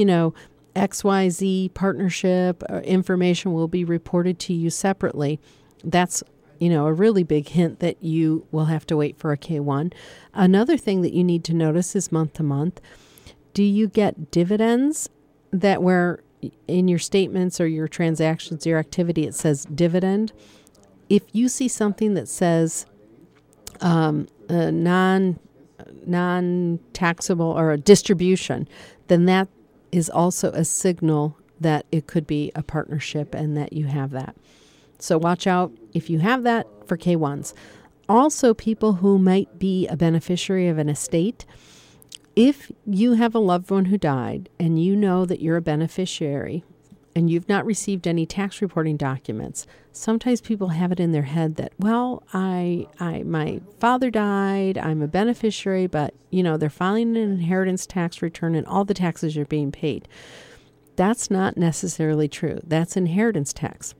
Speaker 2: XYZ partnership information will be reported to you separately, that's a really big hint that you will have to wait for a K-1. Another thing that you need to notice is month to month. Do you get dividends that where in your statements or your transactions, your activity, it says dividend? If you see something that says a non-taxable or a distribution, then that is also a signal that it could be a partnership and that you have that. So watch out if you have that for K-1s. Also, people who might be a beneficiary of an estate. If you have a loved one who died and you know that you're a beneficiary and you've not received any tax reporting documents, sometimes people have it in their head that, well, my father died, I'm a beneficiary, but, they're filing an inheritance tax return and all the taxes are being paid. That's not necessarily true. That's inheritance tax.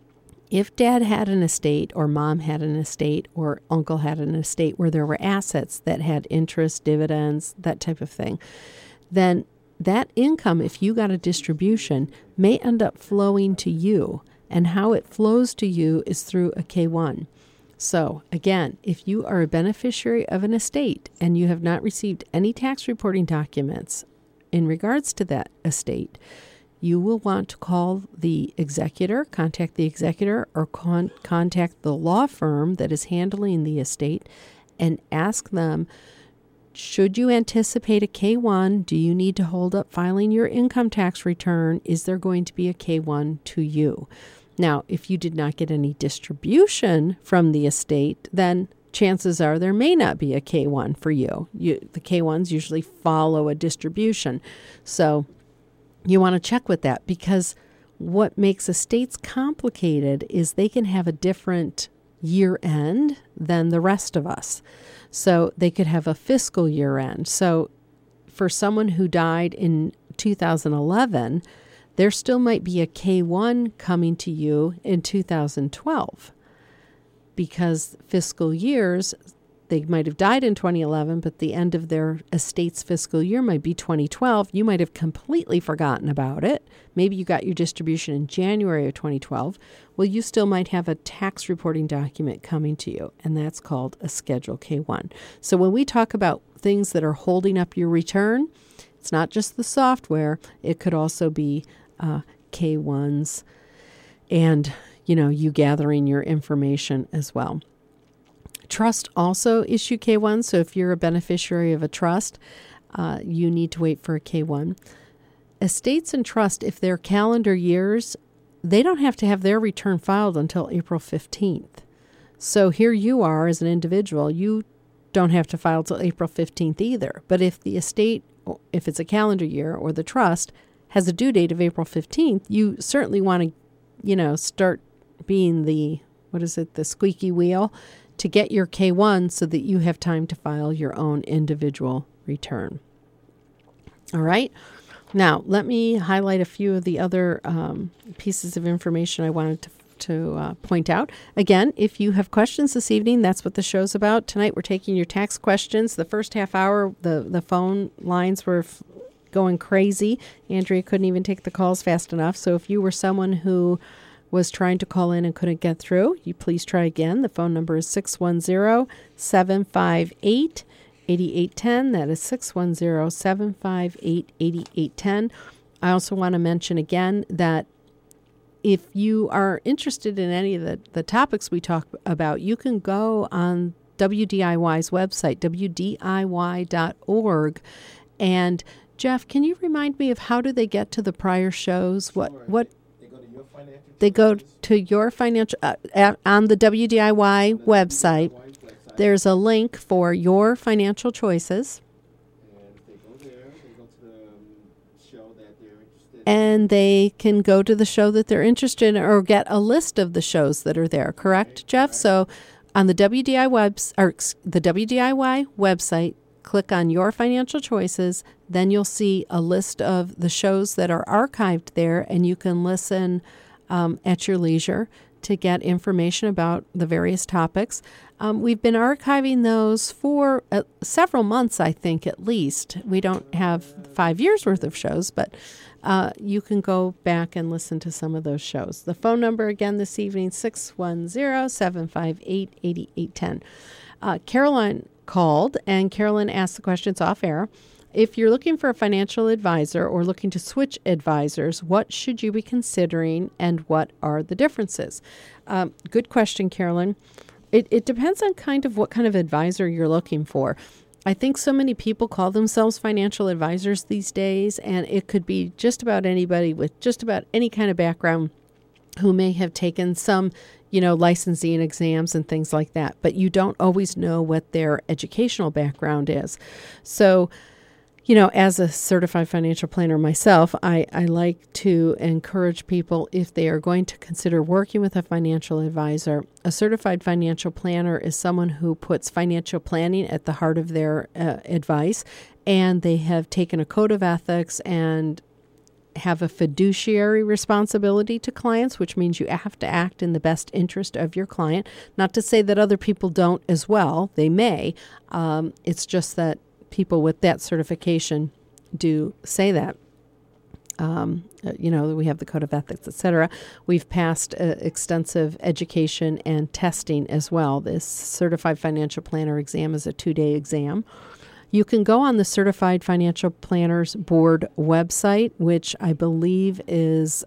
Speaker 2: If dad had an estate or mom had an estate or uncle had an estate where there were assets that had interest, dividends, that type of thing, then that income, if you got a distribution, may end up flowing to you. And how it flows to you is through a K-1. So again, if you are a beneficiary of an estate and you have not received any tax reporting documents in regards to that estate, you will want to call the executor, contact the executor, or contact the law firm that is handling the estate and ask them, should you anticipate a K-1? Do you need to hold up filing your income tax return? Is there going to be a K-1 to you? Now, if you did not get any distribution from the estate, then chances are there may not be a K-1 for you. The K-1s usually follow a distribution. So you want to check with that, because what makes estates complicated is they can have a different year end than the rest of us. So they could have a fiscal year end. So for someone who died in 2011, there still might be a K-1 coming to you in 2012, because fiscal years, they might have died in 2011, but the end of their estate's fiscal year might be 2012. You might have completely forgotten about it. Maybe you got your distribution in January of 2012. Well, you still might have a tax reporting document coming to you, and that's called a Schedule K-1. So when we talk about things that are holding up your return, it's not just the software. It could also be K-1s and, you gathering your information as well. Trust also issue K-1. So if you're a beneficiary of a trust, you need to wait for a K-1. Estates and trust, if they're calendar years, they don't have to have their return filed until April 15th. So here you are as an individual. You don't have to file till April 15th either. But if the estate, if it's a calendar year, or the trust has a due date of April 15th, you certainly want to, start being the squeaky wheel to get your K-1 so that you have time to file your own individual return. All right. Now, let me highlight a few of the other pieces of information I wanted to point out. Again, if you have questions this evening, that's what the show's about. Tonight, we're taking your tax questions. The first half hour, the phone lines were going crazy. Andrea couldn't even take the calls fast enough. So if you were someone who was trying to call in and couldn't get through, you please try again. The phone number is 610-758-8810. That is 610-758-8810. I also want to mention again that if you are interested in any of the topics we talk about, you can go on WDIY's website, wdiy.org. And Jeff, can you remind me of how do they get to the prior shows? What they go to your financial on the WDIY website. There's a link for your financial choices. And they can go to the show that they're interested in or get a list of the shows that are there, correct, Jeff? So on the WDIY website, click on Your Financial Choices, then you'll see a list of the shows that are archived there, and you can listen at your leisure to get information about the various topics. We've been archiving those for several months, I think, at least. We don't have 5 years worth of shows, but you can go back and listen to some of those shows. The phone number again this evening, 610-758-8810. Caroline called, and Carolyn asked the questions off air. If you're looking for a financial advisor or looking to switch advisors, what should you be considering and what are the differences? Good question, Carolyn. It depends on kind of what kind of advisor you're looking for. I think so many people call themselves financial advisors these days, and it could be just about anybody with just about any kind of background who may have taken some, licensing exams and things like that, but you don't always know what their educational background is. So, as a certified financial planner myself, I like to encourage people, if they are going to consider working with a financial advisor, a certified financial planner is someone who puts financial planning at the heart of their advice, and they have taken a code of ethics and have a fiduciary responsibility to clients, which means you have to act in the best interest of your client. Not to say that other people don't as well. They may. It's just that people with that certification do say that. We have the code of ethics, etc. We've passed extensive education and testing as well. This Certified Financial Planner exam is a 2-day exam. You can go on the Certified Financial Planners Board website, which I believe is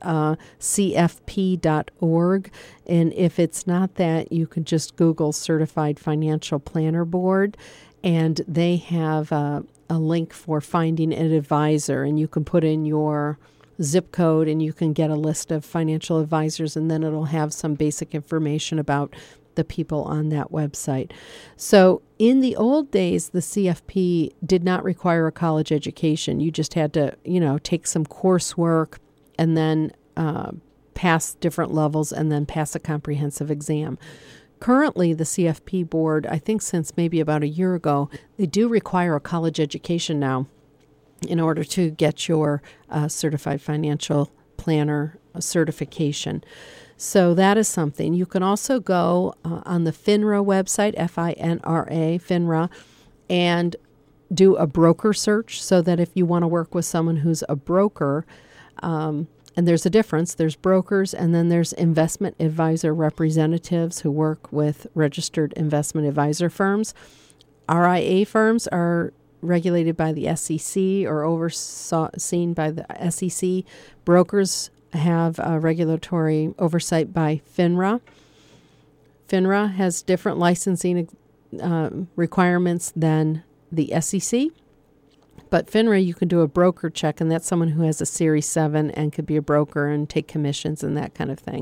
Speaker 2: cfp.org. And if it's not that, you can just Google Certified Financial Planner Board, and they have a link for finding an advisor, and you can put in your zip code and you can get a list of financial advisors, and then it'll have some basic information about the people on that website. So in the old days, the CFP did not require a college education. You just had to, take some coursework and then pass different levels and then pass a comprehensive exam. Currently, the CFP board, I think since maybe about a year ago, they do require a college education now in order to get your certified financial planner certification. So that is something. You can also go on the FINRA website, FINRA, FINRA, and do a broker search, so that if you want to work with someone who's a broker, and there's a difference. There's brokers, and then there's investment advisor representatives who work with registered investment advisor firms. RIA firms are regulated by the SEC or overseen by the SEC. Brokers have regulatory oversight by FINRA. FINRA has different licensing requirements than the SEC. But FINRA, you can do a broker check, and that's someone who has a Series 7 and could be a broker and take commissions and that kind of thing.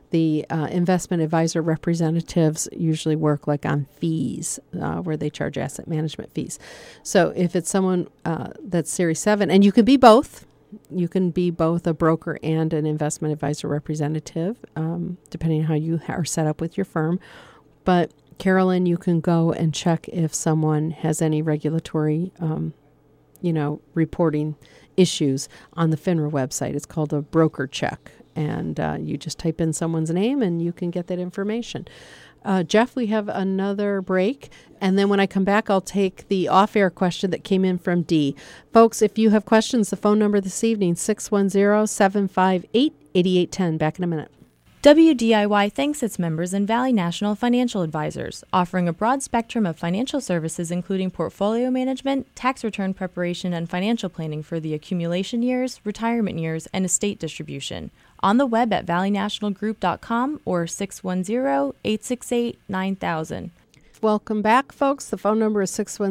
Speaker 2: The investment advisor representatives usually work like on fees, where they charge asset management fees. So if it's someone that's Series 7, and you can be both. You can be both a broker and an investment advisor representative, depending on how you are set up with your firm. But Carolyn, you can go and check if someone has any regulatory, reporting issues on the FINRA website. It's called a broker check. And you just type in someone's name and you can get that information. Jeff, we have another break. And then when I come back, I'll take the off-air question that came in from Dee. Folks, if you have questions, the phone number this evening, 610-758-8810. Back in a minute.
Speaker 5: WDIY thanks its members and Valley National Financial Advisors, offering a broad spectrum of financial services including portfolio management, tax return preparation, and financial planning for the accumulation years, retirement years, and estate distribution. On the web at valleynationalgroup.com or 610-868-9000.
Speaker 2: Welcome back, folks. The phone number is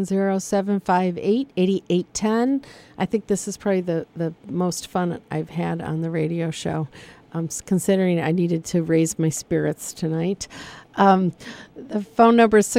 Speaker 2: 610-758-8810. I think this is probably the most fun I've had on the radio show. Considering I needed to raise my spirits tonight. The phone number is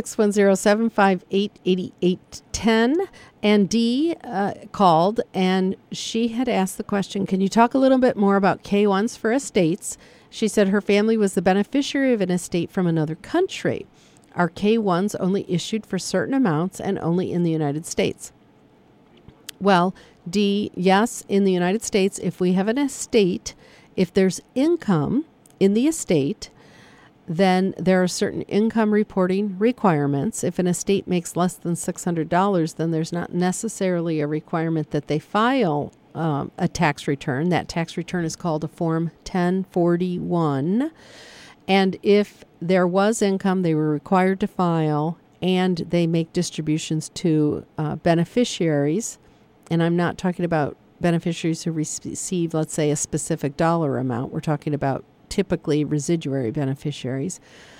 Speaker 2: 610-758-8810. And Dee called, and she had asked the question, can you talk a little bit more about K-1s for estates? She said her family was the beneficiary of an estate from another country. Are K-1s only issued for certain amounts and only in the United States? Well, Dee, yes, in the United States, if we have an estate, if there's income in the estate, then there are certain income reporting requirements. If an estate makes less than $600, then there's not necessarily a requirement that they file a tax return. That tax return is called a Form 1041. And if there was income they were required to file and they make distributions to beneficiaries, and I'm not talking about beneficiaries who receive, let's say, a specific dollar amount. We're talking about typically residuary beneficiaries,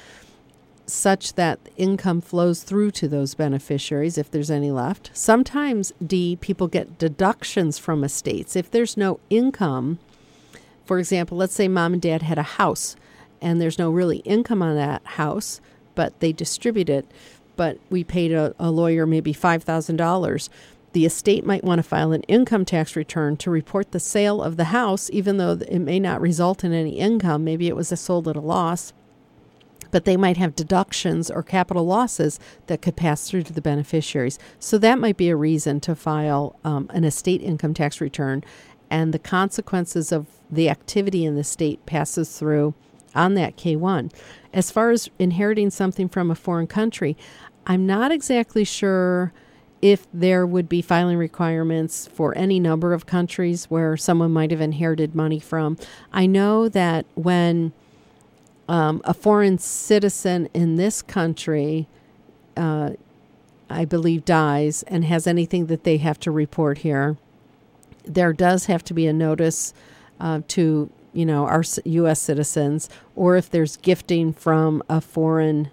Speaker 2: such that income flows through to those beneficiaries if there's any left. Sometimes, people get deductions from estates. If there's no income, for example, let's say mom and dad had a house and there's no really income on that house, but they distribute it, but we paid a lawyer maybe $5,000. The estate might want to file an income tax return to report the sale of the house, even though it may not result in any income. Maybe it was sold at a loss, but they might have deductions or capital losses that could pass through to the beneficiaries. So that might be a reason to file an estate income tax return, and the consequences of the activity in the estate passes through on that K-1. As far as inheriting something from a foreign country, I'm not exactly sure if there would be filing requirements for any number of countries where someone might have inherited money from. I know that when a foreign citizen in this country, I believe, dies and has anything that they have to report here, there does have to be a notice to our U.S. citizens, or if there's gifting from a foreign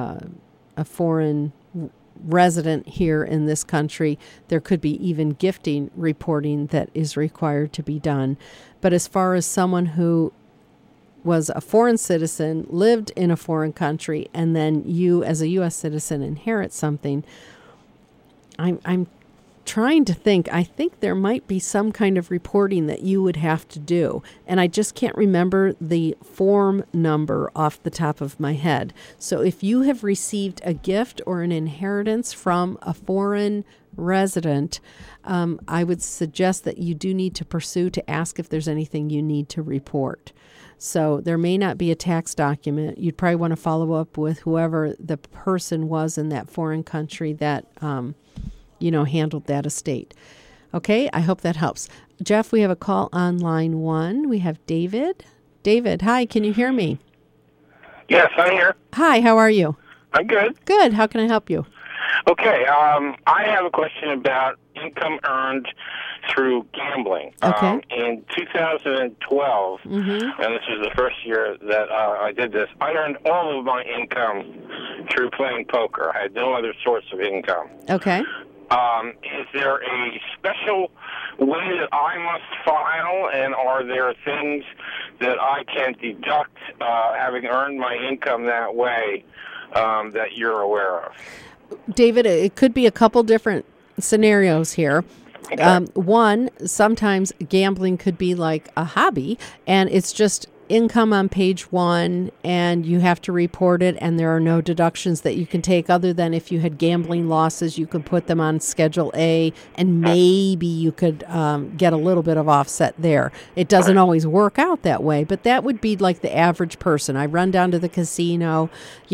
Speaker 2: resident here in this country, there could be even gifting reporting that is required to be done. But as far as someone who was a foreign citizen, lived in a foreign country, and then you as a U.S. citizen inherit something, I'm trying to think. I think there might be some kind of reporting that you would have to do, and I just can't remember the form number off the top of my head. So if you have received a gift or an inheritance from a foreign resident, I would suggest that you do need to pursue to ask if there's anything you need to report. So there may not be a tax document. You'd probably want to follow up with whoever the person was in that foreign country that handled that estate. Okay, I hope that helps. Jeff, we have a call on line 1. We have David. David, hi, can you hear me?
Speaker 9: Yes, I'm here.
Speaker 2: Hi, how are you?
Speaker 9: I'm good.
Speaker 2: Good, how can I help you?
Speaker 9: Okay, I have a question about income earned through gambling.
Speaker 2: Okay.
Speaker 9: In 2012, and this is the first year that I did this, I earned all of my income through playing poker. I had no other source of income.
Speaker 2: Okay.
Speaker 9: Is there a special way that I must file, and are there things that I can deduct having earned my income that way that you're aware of?
Speaker 2: David, it could be a couple different scenarios here.
Speaker 9: Okay.
Speaker 2: One, sometimes gambling could be like a hobby, and it's just income on page one, and you have to report it, and there are no deductions that you can take other than if you had gambling losses, you could put them on Schedule A, and maybe you could get a little bit of offset there. It doesn't always work out that way, but that would be like the average person. I run down to the casino,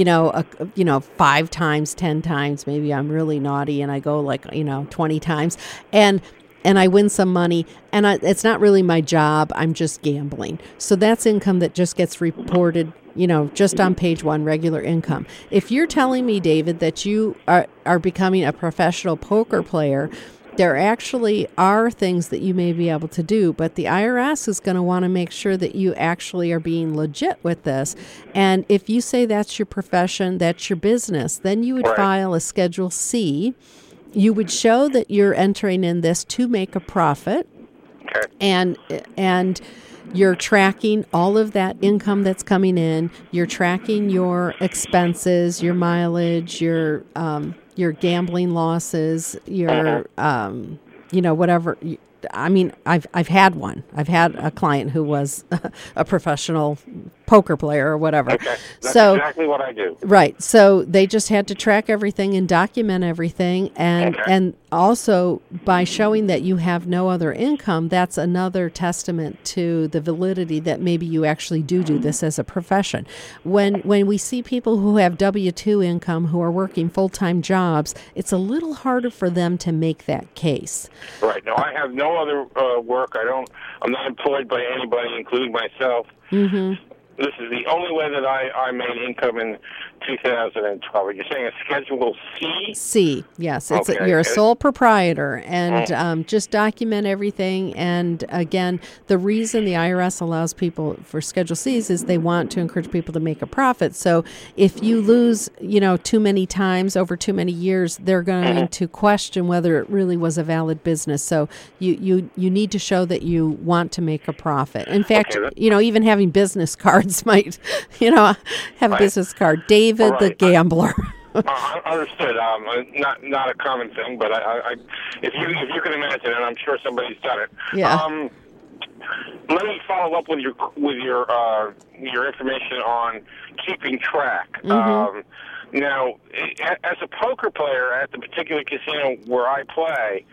Speaker 2: 5 times, 10 times, maybe I'm really naughty, and I go 20 times, and I win some money, and it's not really my job. I'm just gambling. So that's income that just gets reported, just on page one, regular income. If you're telling me, David, that you are becoming a professional poker player, there actually are things that you may be able to do, but the IRS is going to want to make sure that you actually are being legit with this. And if you say that's your profession, that's your business, then you would file a Schedule C. You would show that you're entering in this to make a profit, and you're tracking all of that income that's coming in. You're tracking your expenses, your mileage, your gambling losses, your whatever. I mean, I've had one. I've had a client who was a professional poker player or whatever.
Speaker 9: Okay. That's exactly what I do.
Speaker 2: Right. So they just had to track everything and document everything. And also by showing that you have no other income, that's another testament to the validity that maybe you actually do this as a profession. When we see people who have W-2 income who are working full-time jobs, it's a little harder for them to make that case.
Speaker 9: Right. No, I have no other work. I'm not employed by anybody, including myself.
Speaker 2: Mm-hmm.
Speaker 9: This is the only way that I made income in 2012. You're saying a Schedule C?
Speaker 2: C, yes. You're a sole proprietor, and just document everything. And again, the reason the IRS allows people for Schedule Cs is they want to encourage people to make a profit. So if you lose, too many times over too many years, they're going to question whether it really was a valid business. So you need to show that you want to make a profit. In fact, even having business cards might, have a business card. David the Gambler.
Speaker 9: Understood. Not a common thing, but if you can imagine it, I'm sure somebody's done it.
Speaker 2: Yeah.
Speaker 9: Let me follow up with your information on keeping track.
Speaker 2: Mm-hmm.
Speaker 9: Now, as a poker player at the particular casino where I play,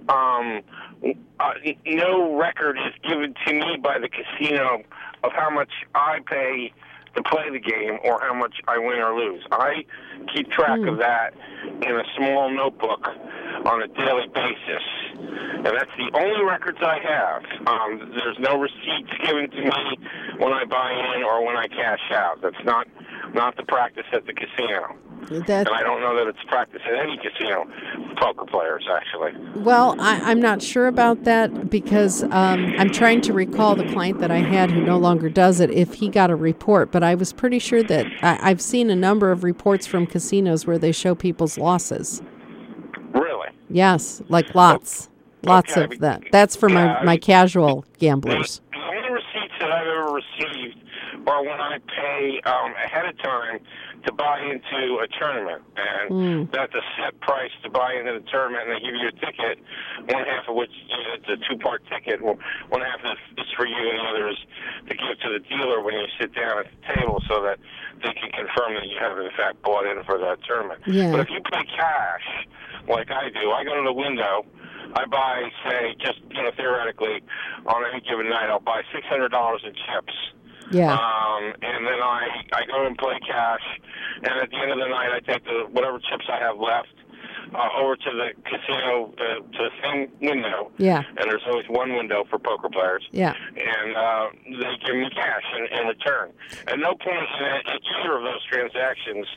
Speaker 9: no record is given to me by the casino of how much I pay to play the game or how much I win or lose. I keep track of that in a small notebook on a daily basis, and that's the only records I have. There's no receipts given to me when I buy in or when I cash out. That's not the practice at the casino. And I don't know that it's practice at any casino for poker players, actually.
Speaker 2: Well, I'm not sure about that because I'm trying to recall the client that I had who no longer does it, if he got a report. But I was pretty sure that I've seen a number of reports from casinos where they show people's losses.
Speaker 9: Really?
Speaker 2: Yes, like lots. Lots of that. That's for my casual gamblers.
Speaker 9: The only receipts that I've ever received are when I pay ahead of time to buy into a tournament, and that's a set price to buy into the tournament, and they give you a ticket, one half of which it's a two-part ticket. One half is for you, and the other is to give to the dealer when you sit down at the table, so that they can confirm that you have in fact bought in for that tournament.
Speaker 2: Yeah.
Speaker 9: But if you pay cash, like I do, I go to the window. I buy, say, just theoretically, on any given night, I'll buy $600 in chips.
Speaker 2: Yeah.
Speaker 9: And then I go and play cash, and at the end of the night, I take whatever chips I have left over to the casino, to the same window.
Speaker 2: Yeah.
Speaker 9: And there's always one window for poker players.
Speaker 2: Yeah.
Speaker 9: And they give me cash in return. At no point in either of those transactions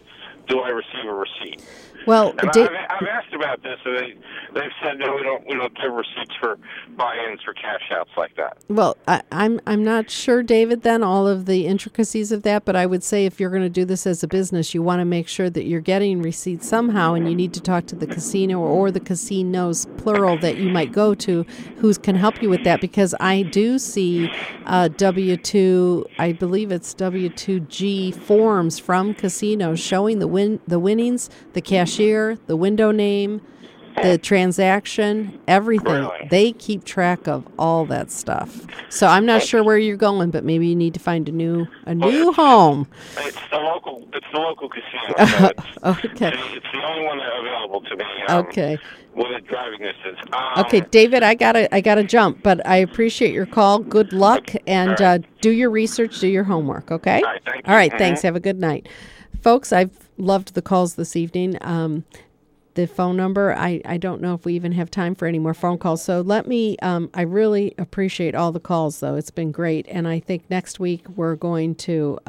Speaker 9: do I receive a receipt?
Speaker 2: Well,
Speaker 9: and I've asked about this, and they've said no, we don't give receipts for buy-ins or cash outs like that.
Speaker 2: Well, I'm not sure, David, then all of the intricacies of that, but I would say if you're going to do this as a business, you want to make sure that you're getting receipts somehow, and you need to talk to the casino or the casinos, plural, that you might go to, who can help you with that, because I do see W-2, I believe it's W-2G forms from casinos showing the winnings, the cashier, the window name, the transaction, everything.
Speaker 9: Really?
Speaker 2: They keep track of all that stuff. So I'm not sure where you're going, but maybe you need to find a new home.
Speaker 9: It's the local casino. So
Speaker 2: Okay.
Speaker 9: It's the only one available to me.
Speaker 2: Okay.
Speaker 9: With a driving distance.
Speaker 2: Okay, David, I gotta jump, but I appreciate your call. Good luck, and do your research, do your homework. Okay.
Speaker 9: All right. Thank you.
Speaker 2: All right. Thanks. Have a good night, folks. I've loved the calls this evening. The phone number, I don't know if we even have time for any more phone calls. So let me, I really appreciate all the calls, though. It's been great. And I think next week we're going to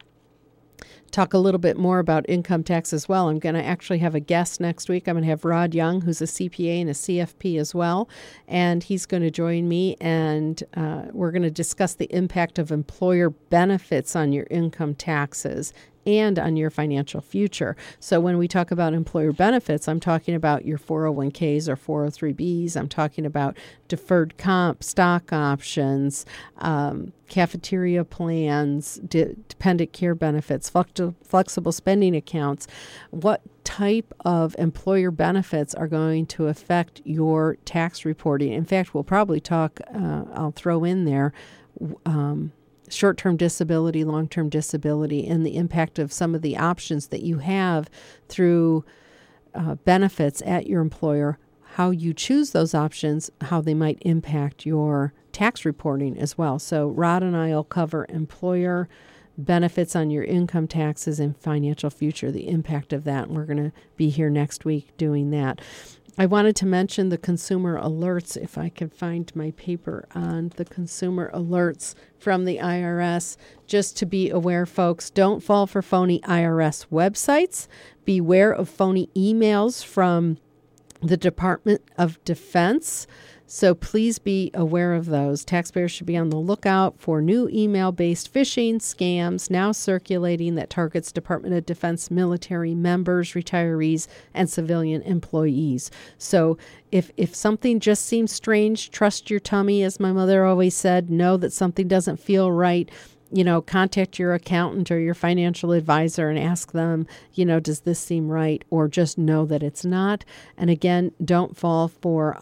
Speaker 2: talk a little bit more about income tax as well. I'm going to actually have a guest next week. I'm going to have Rod Young, who's a CPA and a CFP as well. And he's going to join me, and we're going to discuss the impact of employer benefits on your income taxes and on your financial future. So when we talk about employer benefits, I'm talking about your 401ks or 403bs. I'm talking about deferred comp, stock options, cafeteria plans, dependent care benefits, flexible spending accounts. What type of employer benefits are going to affect your tax reporting? In fact, we'll probably talk, I'll throw in there, short-term disability, long-term disability, and the impact of some of the options that you have through benefits at your employer, how you choose those options, how they might impact your tax reporting as well. So Rod and I will cover employer benefits on your income taxes and financial future, the impact of that. And we're going to be here next week doing that. I wanted to mention the consumer alerts, if I can find my paper on the consumer alerts from the IRS. Just to be aware, folks, don't fall for phony IRS websites. Beware of phony emails from the Department of Defense. So please be aware of those. Taxpayers should be on the lookout for new email-based phishing scams now circulating that targets Department of Defense military members, retirees, and civilian employees. So if something just seems strange, trust your tummy, as my mother always said. Know that something doesn't feel right. Contact your accountant or your financial advisor and ask them, does this seem right? Or just know that it's not. And again, don't fall for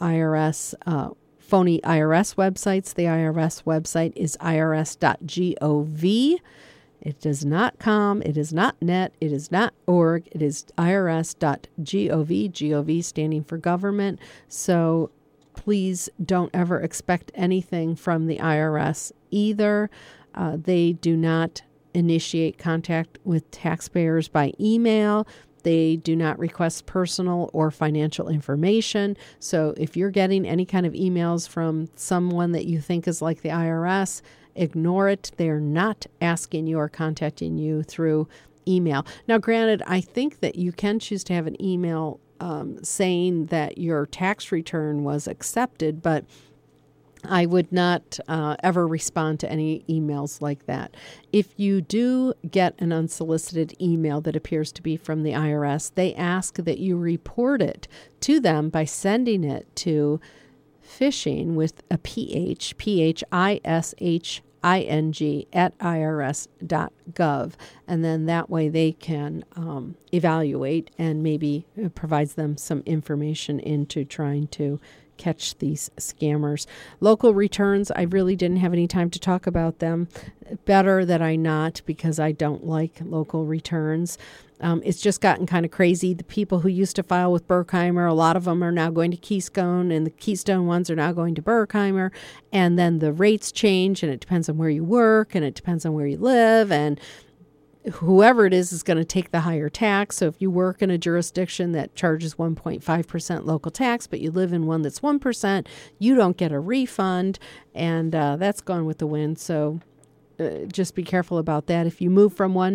Speaker 2: phony IRS websites. The IRS website is irs.gov. It is not .com. It is not .net. It is not .org. It is irs.gov. Gov standing for government. So please don't ever expect anything from the IRS either. They do not initiate contact with taxpayers by email. They do not request personal or financial information. So if you're getting any kind of emails from someone that you think is like the IRS, ignore it. They're not asking you or contacting you through email. Now, granted, I think that you can choose to have an email saying that your tax return was accepted, but I would not ever respond to any emails like that. If you do get an unsolicited email that appears to be from the IRS, they ask that you report it to them by sending it to phishing with a PH, PHISHING at irs.gov. And then that way they can evaluate and maybe provides them some information into trying to catch these scammers. Local returns, I really didn't have any time to talk about them. Better that I not, because I don't like local returns. It's just gotten kind of crazy. The people who used to file with Berkheimer, a lot of them are now going to Keystone, and the Keystone ones are now going to Berkheimer. And then the rates change, and it depends on where you work, and it depends on where you live, and whoever it is going to take the higher tax. So if you work in a jurisdiction that charges 1.5% local tax, but you live in one that's 1%, you don't get a refund, and that's gone with the wind. So just be careful about that. If you move from one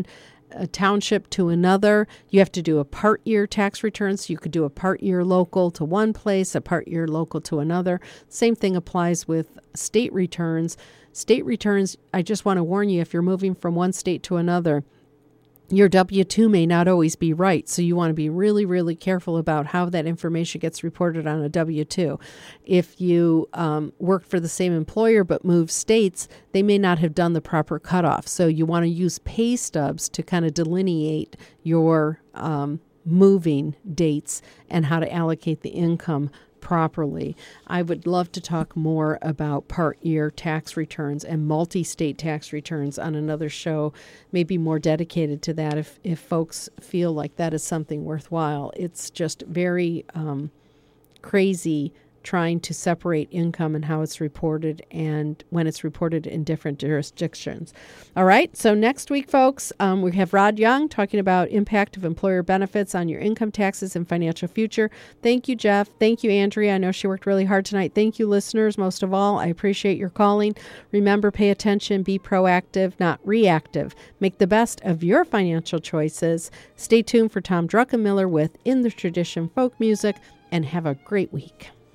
Speaker 2: a township to another, you have to do a part year tax return. So you could do a part year local to one place, a part year local to another. Same thing applies with state returns. State returns, I just want to warn you, if you're moving from one state to another, your W-2 may not always be right. So you want to be really, really careful about how that information gets reported on a W-2. If you work for the same employer but move states, they may not have done the proper cutoff. So you want to use pay stubs to kind of delineate your moving dates and how to allocate the income properly. I would love to talk more about part year tax returns and multi-state tax returns on another show, maybe more dedicated to that if folks feel like that is something worthwhile. It's just very crazy trying to separate income and how it's reported and when it's reported in different jurisdictions. All right, so next week, folks, we have Rod Young talking about impact of employer benefits on your income taxes and financial future. Thank you, Jeff. Thank you, Andrea. I know she worked really hard tonight. Thank you, listeners. Most of all, I appreciate your calling. Remember, pay attention, be proactive, not reactive. Make the best of your financial choices. Stay tuned for Tom Druckenmiller with In the Tradition Folk Music, and have a great week.